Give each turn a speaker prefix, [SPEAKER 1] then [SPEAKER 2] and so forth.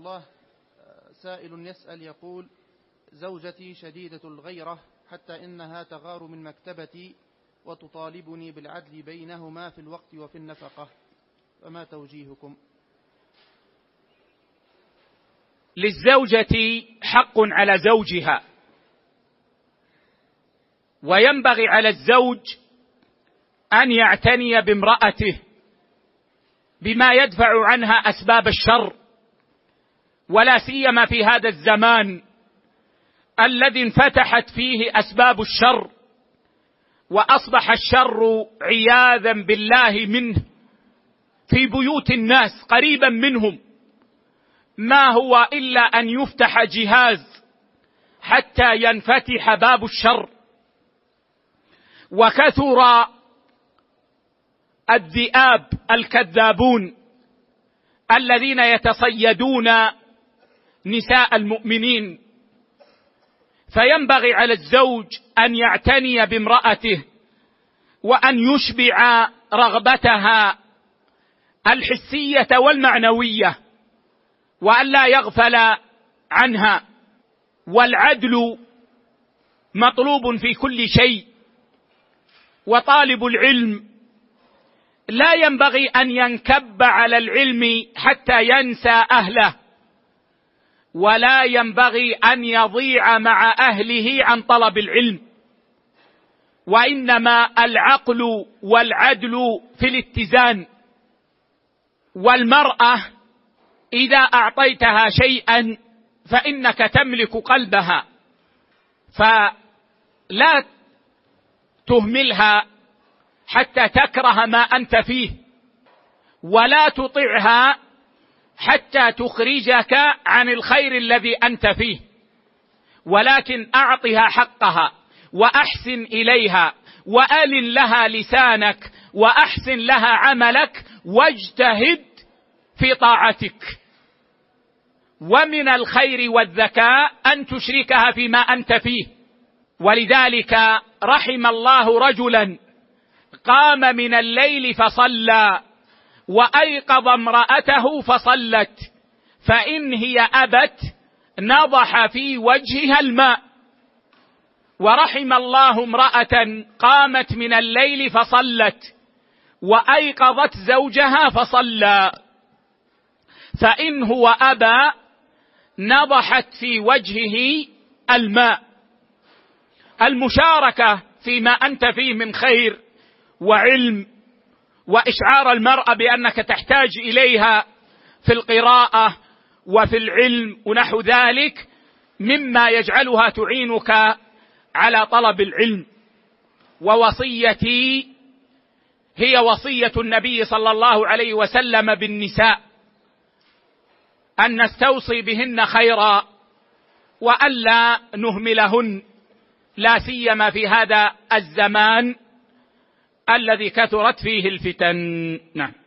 [SPEAKER 1] الله، سائل يسأل يقول: زوجتي شديدة الغيرة حتى إنها تغار من مكتبتي وتطالبني بالعدل بينهما في الوقت وفي النفقة، فما توجيهكم؟
[SPEAKER 2] للزوجة حق على زوجها، وينبغي على الزوج أن يعتني بامرأته بما يدفع عنها أسباب الشر، ولا سيما في هذا الزمان الذي انفتحت فيه أسباب الشر وأصبح الشر عياذا بالله منه في بيوت الناس قريبا منهم، ما هو إلا أن يفتح جهاز حتى ينفتح باب الشر. وكثر الذئاب الكذابون الذين يتصيدون نساء المؤمنين، فينبغي على الزوج أن يعتني بامرأته وأن يشبع رغبتها الحسية والمعنوية، وأن لا يغفل عنها. والعدل مطلوب في كل شيء، وطالب العلم لا ينبغي أن ينكب على العلم حتى ينسى أهله، ولا ينبغي أن يضيع مع أهله عن طلب العلم، وإنما العقل والعدل في الاتزان. والمرأة إذا أعطيتها شيئا فإنك تملك قلبها، فلا تهملها حتى تكره ما أنت فيه، ولا تطعها حتى تخرجك عن الخير الذي أنت فيه، ولكن أعطها حقها وأحسن إليها وألن لها لسانك وأحسن لها عملك واجتهد في طاعتك. ومن الخير والذكاء أن تشركها فيما أنت فيه. ولذلك رحم الله رجلا قام من الليل فصلى وأيقظ امرأته فصلت، فإن هي أبت نضح في وجهها الماء. ورحم الله امرأة قامت من الليل فصلت وأيقظت زوجها فصلى، فإن هو أبى نضحت في وجهه الماء. المشاركة فيما أنت فيه من خير وعلم، وإشعار المرأة بأنك تحتاج إليها في القراءة وفي العلم ونحو ذلك، مما يجعلها تعينك على طلب العلم. ووصيتي هي وصية النبي صلى الله عليه وسلم بالنساء، أن نستوصي بهن خيرا وألا نهملهن، لا سيما في هذا الزمان الذي كثرت فيه الفتن. نعم.